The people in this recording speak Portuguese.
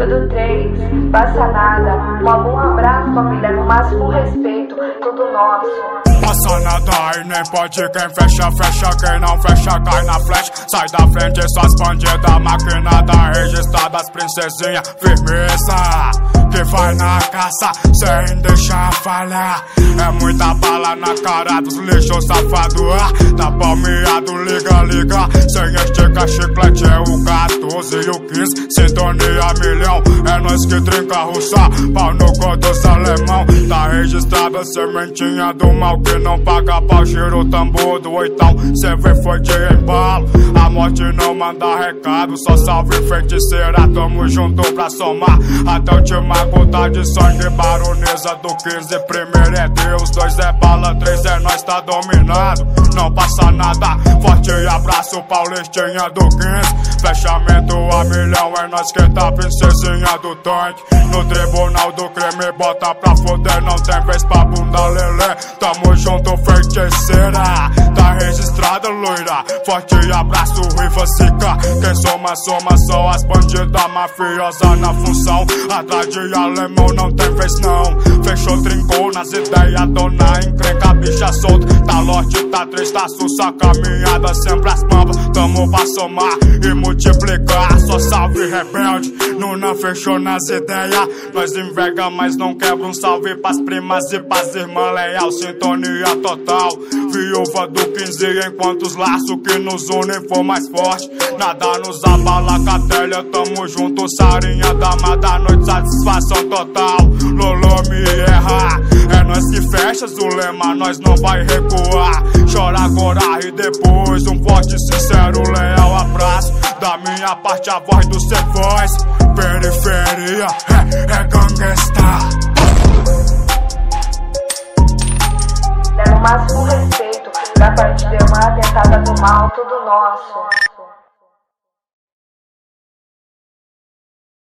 tudo 3, passa nada. Um abraço, família, no máximo respeito, tudo nosso. Passa nada e nem pode quem fecha, fecha. Quem não fecha cai na flecha. Sai da frente, suas bandidas maquinadas registradas, princesinha, firmeza. Que vai na caça sem deixar falhar. É muita bala na cara dos lixos safado. Tá palmeado, liga, liga. Sem estica, chiclete é o 14 e o 15. Sintonia milhão, é nós que trinca russa. Pau no cu dos alemão. Tá registrada a sementinha do mal que não paga pau. Gira o tambor do oitão, cê vê foi de embalo. A morte não manda recado, só salve feiticeira. Tamo junto pra somar até o última gota de sangue. Baronesa do 15, primeiro é Deus, 2 é bala, 3 é nós, tá dominado. Não passa nada, forte abraço Paulistinha do 15. Fechamento a milhão, é nós que tá princesinha do tanque. No tribunal do crime, bota pra foder, não tem vez pra bunda lelê. Tamo junto, feiticeira, tá registrada loira. Forte abraço, Ruiva Sica. Quem soma, soma, só as bandidas mafiosas na função. Atrás de alemão não tem vez não. Fechou, trincou nas ideias, dona encrenca, bicha solta. Tá lote, tá 3, tá sussa, caminhada sempre as pampas. Tamo pra somar e multiplicar, só salve rebelde. Não fechou nas ideias, nós enverga, mas não quebra. Um salve pras primas e pras irmãs leal, sintonia total. Viúva do 15, enquanto os laços que nos unem for mais forte. Nada nos abala, catélia, tamo junto. Sarinha, dama da noite, satisfação total. Lolo me erra, é nós que fecha o lema, nós não vai recuar. Chora agora e depois um forte, sincero, leal abraço. Da minha parte a voz do sem voz. Periferia é gangsta. No máximo respeito, da parte de uma tentada do mal, tudo nosso.